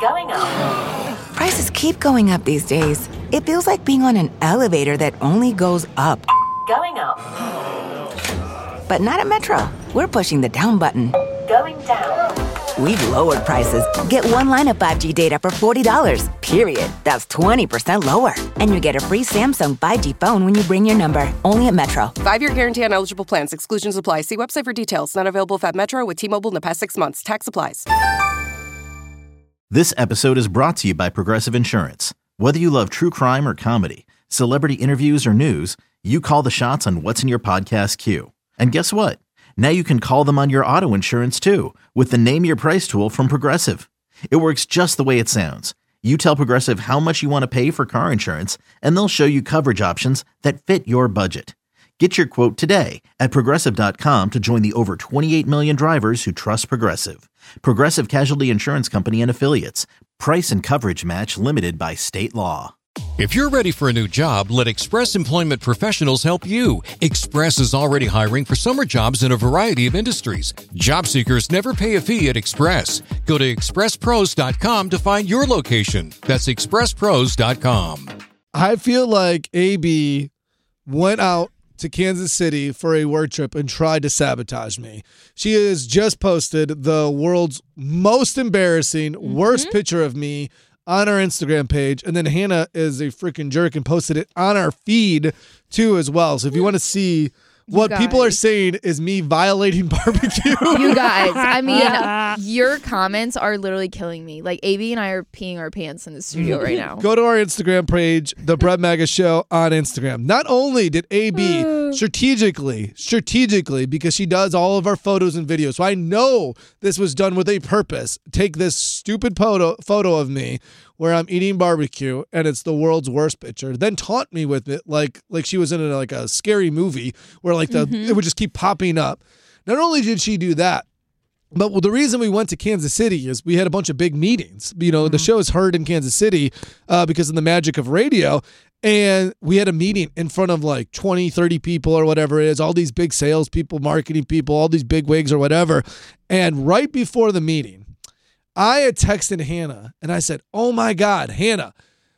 Going up. Prices keep going up these days. It feels like being on an elevator that only goes up. Going up. But not at Metro. We're pushing the down button. Going down. We've lowered prices. Get one line of 5G data for $40, period. That's 20% lower. And you get a free Samsung 5G phone when you bring your number. Only at Metro. 5-year guarantee on eligible plans. Exclusions apply. See website for details. Not available at Metro with T-Mobile in the past 6 months. Tax applies. This episode is brought to you by Progressive Insurance. Whether you love true crime or comedy, celebrity interviews or news, you call the shots on what's in your podcast queue. And guess what? Now you can call them on your auto insurance too with the Name Your Price tool from Progressive. It works just the way it sounds. You tell Progressive how much you want to pay for car insurance, and they'll show you coverage options that fit your budget. Get your quote today at Progressive.com to join the over 28 million drivers who trust Progressive. Progressive Casualty Insurance Company and Affiliates. Price and coverage match limited by state law. If you're ready for a new job, let Express Employment Professionals help you. Express is already hiring for summer jobs in a variety of industries. Job seekers never pay a fee at Express. Go to expresspros.com to find your location. That's expresspros.com. I feel like AB went out to Kansas City for a work trip and tried to sabotage me. She has just posted the world's most embarrassing, worst picture of me on our Instagram page. And then Hannah is a freaking jerk and posted it on our feed too as well. So if you want to see what people are saying is me violating barbecue. You guys, I mean, your comments are literally killing me. Like, AB and I are peeing our pants in the studio right now. Go to our Instagram page, The Brett Maga Show on Instagram. Not only did AB strategically, because she does all of our photos and videos, so I know this was done with a purpose, take this stupid photo of me where I'm eating barbecue and it's the world's worst picture, then taunt me with it like she was in a scary movie where it would just keep popping up. Not only did she do that, but the reason we went to Kansas City is we had a bunch of big meetings. You know, the show is heard in Kansas City because of the magic of radio. And we had a meeting in front of like 20, 30 people or whatever it is, all these big sales people, marketing people, all these big wigs or whatever. And right before the meeting, I had texted Hannah and I said, oh my God, Hannah,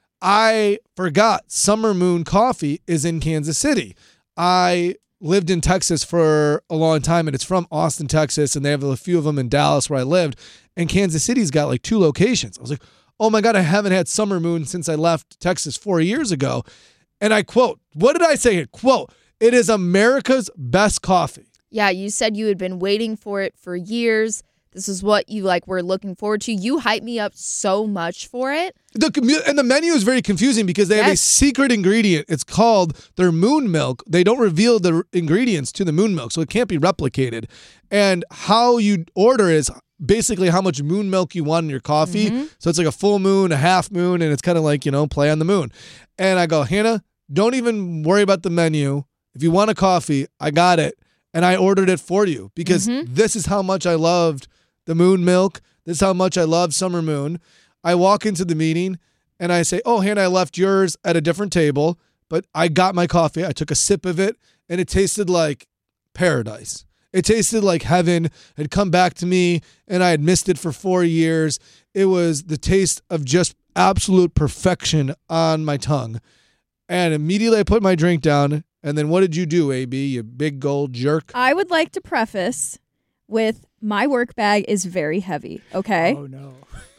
I forgot Summer Moon Coffee is in Kansas City. I lived in Texas for a long time and it's from Austin, Texas, and they have a few of them in Dallas where I lived. And Kansas City's got like 2 locations. I was like, oh my God, I haven't had Summer Moon since I left Texas 4 years ago. And I quote, what did I say? Quote, it is America's best coffee. Yeah, you said you had been waiting for it for years. This is what you were looking forward to. You hyped me up so much for it. And the menu is very confusing because they have a secret ingredient. It's called their moon milk. They don't reveal the ingredients to the moon milk, so it can't be replicated. And how you order is basically how much moon milk you want in your coffee. So it's like a full moon, a half moon, and it's kind of like, play on the moon. And I go, Hannah, don't even worry about the menu. If you want a coffee, I got it. And I ordered it for you because this is how much I loved the moon milk. This is how much I love Summer Moon. I walk into the meeting and I say, oh, Hannah, I left yours at a different table, but I got my coffee. I took a sip of it and it tasted like paradise. It tasted like heaven. It had come back to me and I had missed it for 4 years. It was the taste of just absolute perfection on my tongue. And immediately I put my drink down. And then what did you do, AB, you big gold jerk? I would like to preface with my work bag is very heavy, okay? Oh, no.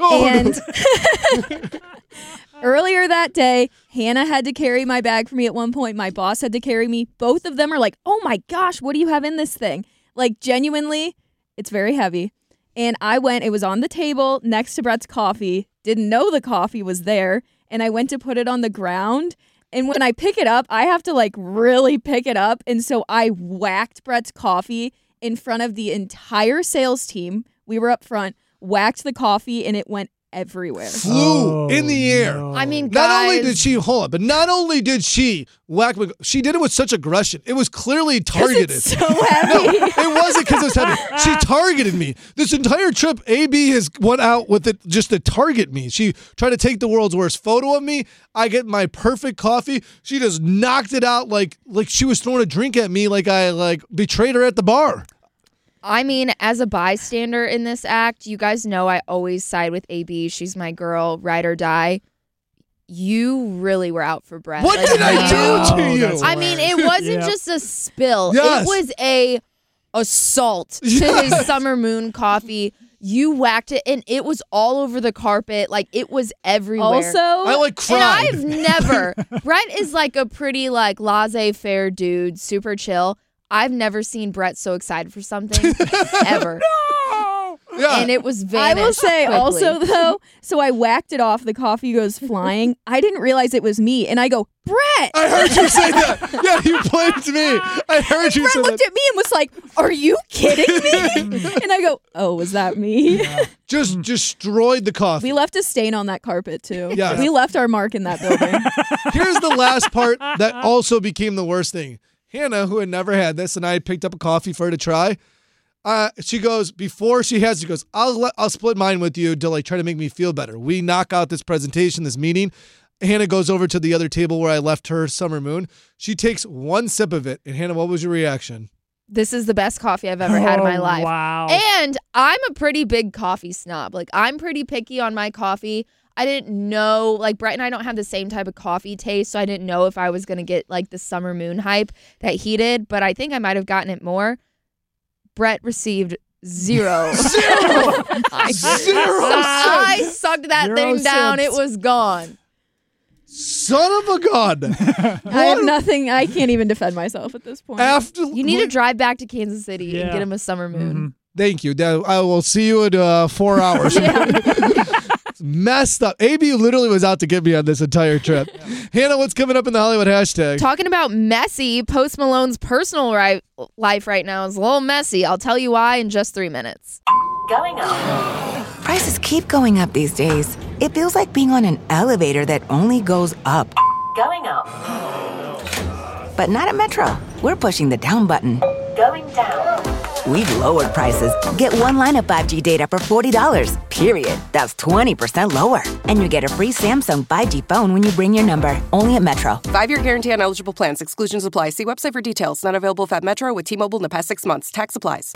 Earlier that day, Hannah had to carry my bag for me at one point. My boss had to carry me. Both of them are like, oh my gosh, what do you have in this thing? Like, genuinely, it's very heavy. And I went, it was on the table next to Brett's coffee, didn't know the coffee was there, and I went to put it on the ground. And when I pick it up, I have to really pick it up. And so I whacked Brett's coffee in front of the entire sales team. We were up front, whacked the coffee, and it went everywhere. Flew in the air. No. I mean, not guys, only did she whack, she did it with such aggression. It was clearly targeted. It's so heavy. No, it wasn't because it was heavy. She targeted me. This entire trip, AB has went out with it just to target me. She tried to take the world's worst photo of me. I get my perfect coffee. She just knocked it out like she was throwing a drink at me like I betrayed her at the bar. I mean, as a bystander in this act, you guys know I always side with AB. She's my girl, ride or die. You really were out for Brett. What did I do to you? I mean, it wasn't just a spill. Yes. It was a assault to his Summer Moon coffee. You whacked it, and it was all over the carpet. Like, it was everywhere. Also, I cried. And I've never. Brett is like a pretty laissez-faire dude, super chill. I've never seen Brett so excited for something ever. Yeah. And it was I vanished will say quickly. also though, so I whacked it off. The coffee goes flying. I didn't realize it was me, and I go, Brett. I heard you say that. Yeah, you blamed me. I heard you Brett say looked that. at me and was like, "Are you kidding me?" And I go, "Oh, was that me?" Just destroyed the coffee. We left a stain on that carpet too. Yes. We left our mark in that building. Here's the last part that also became the worst thing. Hannah, who had never had this, and I had picked up a coffee for her to try. She goes, before she has, she goes, I'll split mine with you to try to make me feel better. We knock out this presentation, this meeting. Hannah goes over to the other table where I left her Summer Moon. She takes one sip of it. And Hannah, what was your reaction? This is the best coffee I've ever had in my life. Wow. And I'm a pretty big coffee snob. I'm pretty picky on my coffee. I didn't know, Brett and I don't have the same type of coffee taste, so I didn't know if I was going to get, the Summer Moon hype that he did, but I think I might have gotten it more. Brett received 0. Zero. I sucked that 0 thing down. cents. It was gone. Son of a gun. I have nothing. I can't even defend myself at this point. After You need to drive back to Kansas City and Yeah. get him a Summer Moon. Thank you. I will see you in 4 hours. It's messed up. AB literally was out to get me on this entire trip. Hannah, what's coming up in the Hollywood hashtag? Talking about messy, Post Malone's personal life right now is a little messy. I'll tell you why in just 3 minutes. Going up. Prices keep going up these days. It feels like being on an elevator that only goes up. Going up. But not at Metro. We're pushing the down button. Going down. We've lowered prices. Get one line of 5G data for $40, period. That's 20% lower. And you get a free Samsung 5G phone when you bring your number. Only at Metro. 5-year guarantee on eligible plans. Exclusions apply. See website for details. Not available at Metro with T-Mobile in the past 6 months. Tax applies.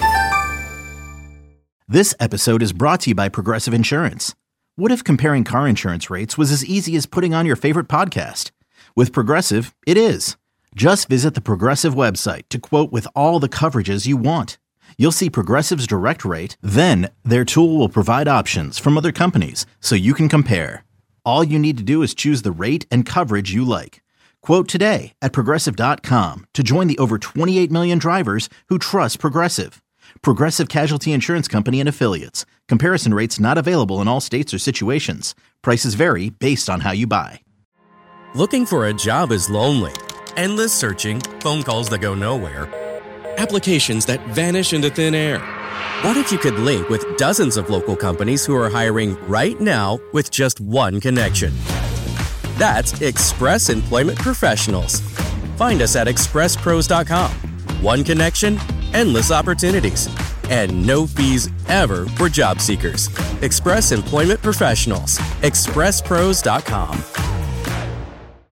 This episode is brought to you by Progressive Insurance. What if comparing car insurance rates was as easy as putting on your favorite podcast? With Progressive, it is. Just visit the Progressive website to quote with all the coverages you want. You'll see Progressive's direct rate, then their tool will provide options from other companies so you can compare. All you need to do is choose the rate and coverage you like. Quote today at Progressive.com to join the over 28 million drivers who trust Progressive. Progressive Casualty Insurance Company and Affiliates. Comparison rates not available in all states or situations. Prices vary based on how you buy. Looking for a job is lonely. Endless searching, phone calls that go nowhere, applications that vanish into thin air. What if you could link with dozens of local companies who are hiring right now with just one connection? That's Express Employment Professionals. Find us at expresspros.com. One connection, endless opportunities, and no fees ever for job seekers. Express Employment Professionals. expresspros.com.